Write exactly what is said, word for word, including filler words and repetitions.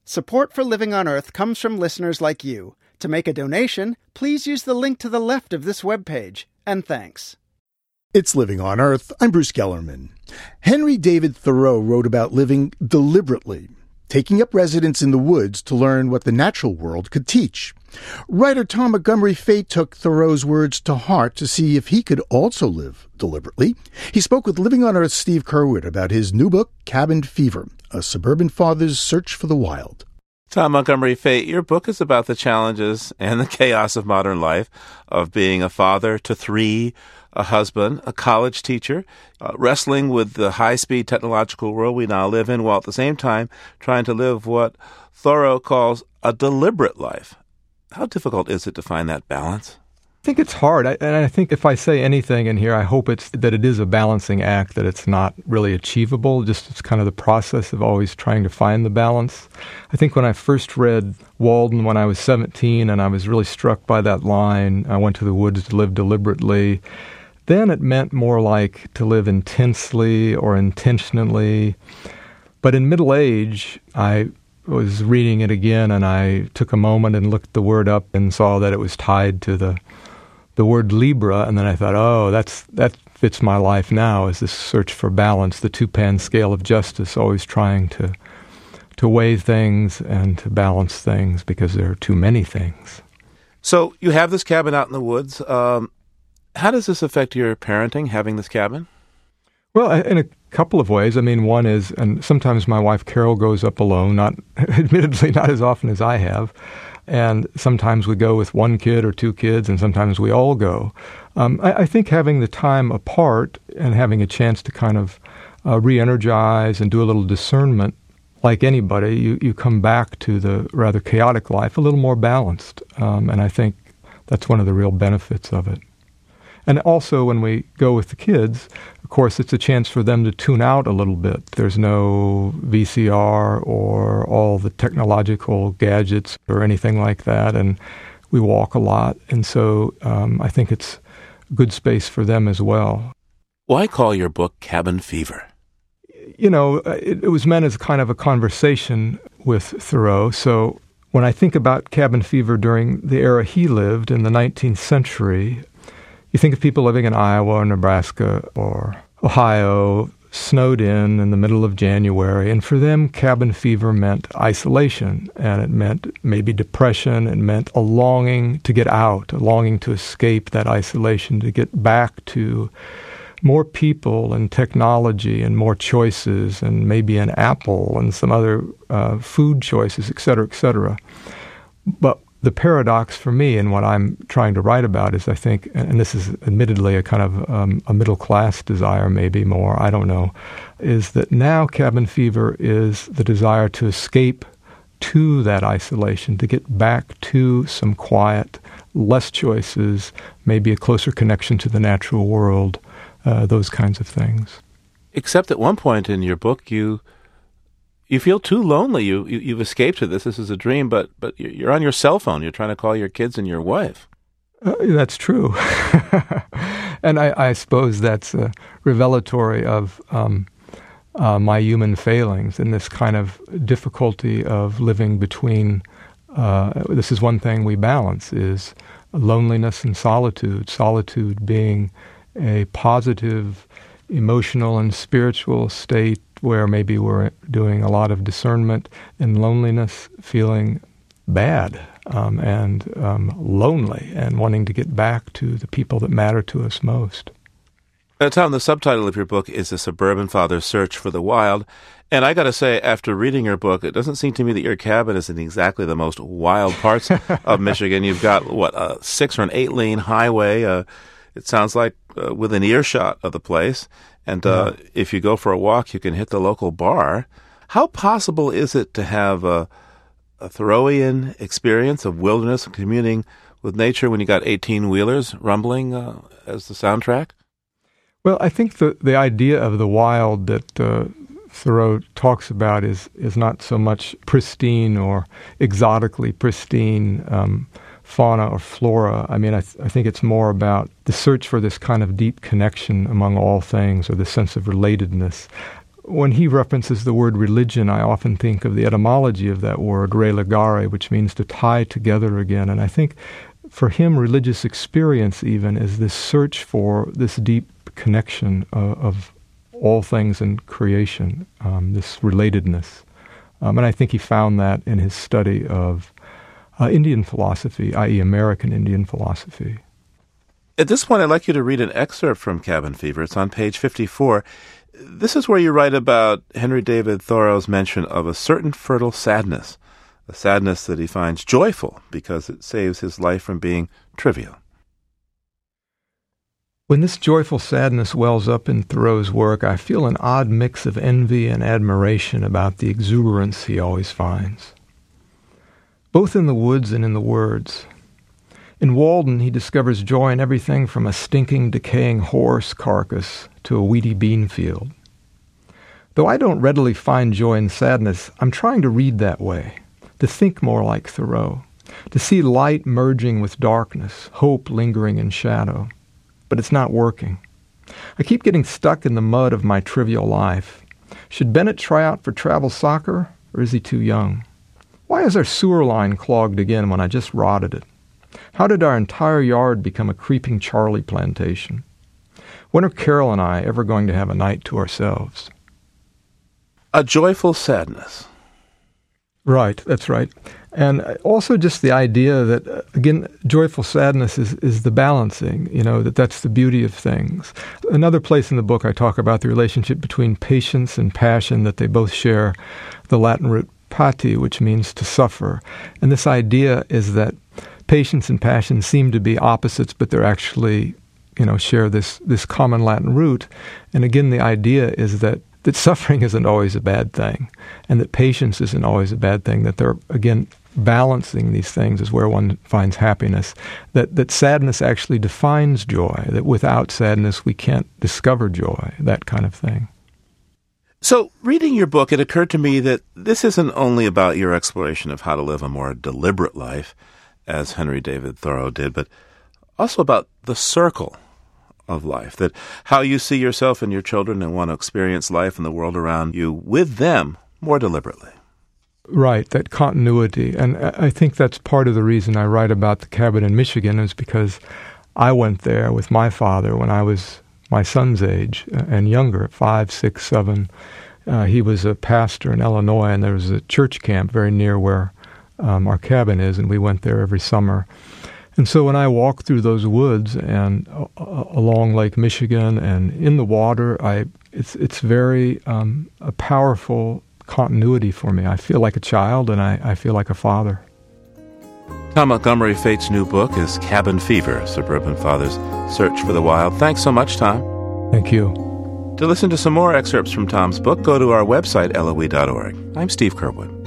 Support for Living on Earth comes from listeners like you. To make a donation, please use the link to the left of this webpage. And thanks. It's Living on Earth. I'm Bruce Gellerman. Henry David Thoreau wrote about living deliberately, taking up residence in the woods to learn what the natural world could teach. Writer Tom Montgomery Fate took Thoreau's words to heart to see if he could also live deliberately. He spoke with Living on Earth's Steve Curwood about his new book, Cabin Fever, A Suburban Father's Search for the Wild. Tom Montgomery Fate, your book is about the challenges and the chaos of modern life, of being a father to three, a husband, a college teacher, uh, wrestling with the high-speed technological world we now live in, while at the same time trying to live what Thoreau calls a deliberate life. How difficult is it to find that balance? I think it's hard, I, and I think if I say anything in here, I hope it's that it is a balancing act, that it's not really achievable, just it's kind of the process of always trying to find the balance. I think when I first read Walden when I was seventeen, and I was really struck by that line, I went to the woods to live deliberately, then it meant more like to live intensely or intentionally. But in middle age, I was reading it again, and I took a moment and looked the word up and saw that it was tied to the the word Libra, and then I thought, oh, that's that fits my life now, is this search for balance, the two-pan scale of justice, always trying to to weigh things and to balance things because there are too many things. So you have this cabin out in the woods. Um, how does this affect your parenting, having this cabin? Well, in a couple of ways. I mean, one is, and sometimes my wife Carol goes up alone, not admittedly not as often as I have, and sometimes we go with one kid or two kids, and sometimes we all go. Um, I, I think having the time apart and having a chance to kind of uh, re-energize and do a little discernment, like anybody, you, you come back to the rather chaotic life a little more balanced, um, and I think that's one of the real benefits of it. And also, when we go with the kids, of course, it's a chance for them to tune out a little bit. There's no V C R or all the technological gadgets or anything like that, and we walk a lot. And so um, I think it's a good space for them as well. Why call your book Cabin Fever? You know, it, it was meant as kind of a conversation with Thoreau. So when I think about cabin fever during the era he lived in the nineteenth century, you think of people living in Iowa or Nebraska or Ohio, snowed in in the middle of January, and for them, cabin fever meant isolation, and it meant maybe depression, it meant a longing to get out, a longing to escape that isolation, to get back to more people and technology and more choices and maybe an apple and some other uh, food choices, et cetera, et cetera. But the paradox for me and what I'm trying to write about is, I think, and this is admittedly a kind of um, a middle-class desire, maybe more, I don't know, is that now cabin fever is the desire to escape to that isolation, to get back to some quiet, less choices, maybe a closer connection to the natural world, uh, those kinds of things. Except at one point in your book, you You feel too lonely. You, you you've escaped to this. This is a dream, but but you're on your cell phone. You're trying to call your kids and your wife. Uh, that's true, and I, I suppose that's uh, revelatory of um, uh, my human failings and this kind of difficulty of living between. Uh, this is one thing we balance: is loneliness and solitude. Solitude being a positive, emotional and spiritual state where maybe we're doing a lot of discernment, and loneliness, feeling bad um, and um, lonely and wanting to get back to the people that matter to us most. Now, Tom, the subtitle of your book is A Suburban Father's Search for the Wild. And I got to say, after reading your book, it doesn't seem to me that your cabin is in exactly the most wild parts of Michigan. You've got, what, a six or an eight-lane highway. Uh, it sounds like uh, within earshot of the place. And uh, yeah. If you go for a walk, you can hit the local bar. How possible is it to have a, a Thoreauian experience of wilderness and communing with nature when you got eighteen-wheelers rumbling uh, as the soundtrack? Well, I think the, the idea of the wild that uh, Thoreau talks about is, is not so much pristine or exotically pristine um fauna or flora. I mean, I, th- I think it's more about the search for this kind of deep connection among all things, or the sense of relatedness. when he references the word religion, I often think of the etymology of that word, religare, which means to tie together again. And I think for him, religious experience even is this search for this deep connection uh, of all things in creation, um, this relatedness. Um, and I think he found that in his study of uh, Indian philosophy, that is. American Indian philosophy. At this point, I'd like you to read an excerpt from Cabin Fever. It's on page fifty-four. This is where you write about Henry David Thoreau's mention of a certain fertile sadness, a sadness that he finds joyful because it saves his life from being trivial. When this joyful sadness wells up in Thoreau's work, I feel an odd mix of envy and admiration about the exuberance he always finds, both in the woods and in the words. In Walden, he discovers joy in everything from a stinking, decaying horse carcass to a weedy bean field. Though I don't readily find joy in sadness, I'm trying to read that way, to think more like Thoreau, to see light merging with darkness, hope lingering in shadow. But it's not working. I keep getting stuck in the mud of my trivial life. Should Bennett try out for travel soccer, or is he too young? Why is our sewer line clogged again when I just rotted it? How did our entire yard become a creeping Charlie plantation? When are Carol and I ever going to have a night to ourselves? A joyful sadness. Right, that's right. And also just the idea that, uh, again, joyful sadness is, is the balancing, you know, that that's the beauty of things. Another place in the book I talk about the relationship between patience and passion, that they both share the Latin root pati, which means to suffer. And this idea is that patience and passion seem to be opposites, but they're actually, you know, share this, this common Latin root. And again, the idea is that that suffering isn't always a bad thing, and that patience isn't always a bad thing, that they're, again, balancing these things is where one finds happiness, that, that sadness actually defines joy, that without sadness we can't discover joy, that kind of thing. So, reading your book, it occurred to me that this isn't only about your exploration of how to live a more deliberate life, as Henry David Thoreau did, but also about the circle of life, that how you see yourself and your children and want to experience life and the world around you with them more deliberately. Right, that continuity. And I think that's part of the reason I write about the cabin in Michigan, is because I went there with my father when I was my son's age and younger, five, six, seven. Uh, he was a pastor in Illinois, and there was a church camp very near where um, our cabin is, and we went there every summer. And so when I walk through those woods and uh, along Lake Michigan and in the water, I it's it's very um, a powerful continuity for me. I feel like a child, and I, I feel like a father. Tom Montgomery Fate's new book is Cabin Fever, Suburban Father's Search for the Wild. Thanks so much, Tom. Thank you. To listen to some more excerpts from Tom's book, go to our website, L O E dot org. I'm Steve Curwood.